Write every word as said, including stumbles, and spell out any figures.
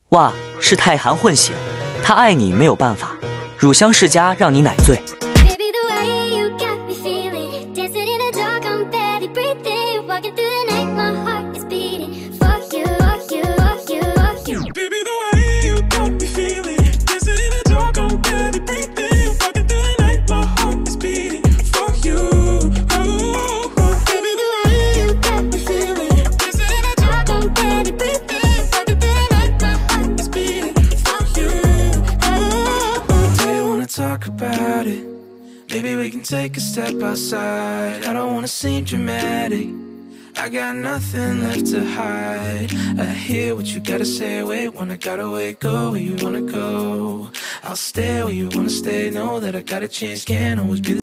哇，是太寒混血，他爱你没有办法，乳香世家让你奶醉。 Talk about it. Maybe we can take a step outside. I don't wanna seem dramatic. I got nothing left to hide. I hear what you gotta say. Wait, when I gotta wait, go where you wanna go. I'll stay where you wanna stay. Know that I got a chance, can't always be the